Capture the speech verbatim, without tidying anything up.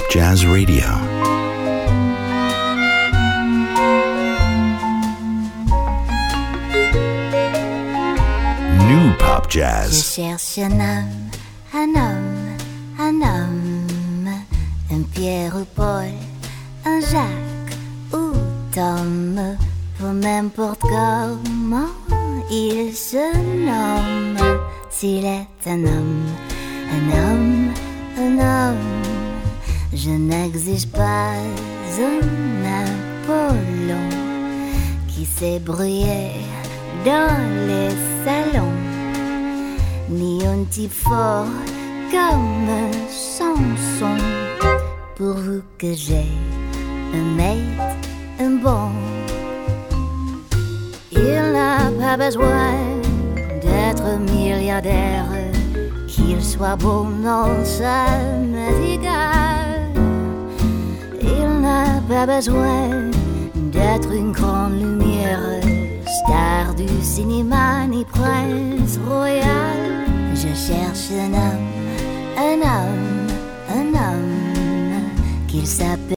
Jazz Radio. New Pop Jazz. Je cherche un homme, un homme, un homme, un Pierre ou Paul, un Jacques ou Tom, pour n'importe comment il se nomme. S'il est un homme, un homme, un homme, je n'exige pas un Apollon qui s'est brouillé dans les salons, ni un type fort comme Samson, pourvu que j'ai un mate, un bon. Il n'a pas besoin d'être milliardaire, qu'il soit beau, non, ça m'est égal. Il n'a pas besoin d'être une grande lumière, star du cinéma ni prince royal. Je cherche un homme, un homme, un homme, qu'il s'appelle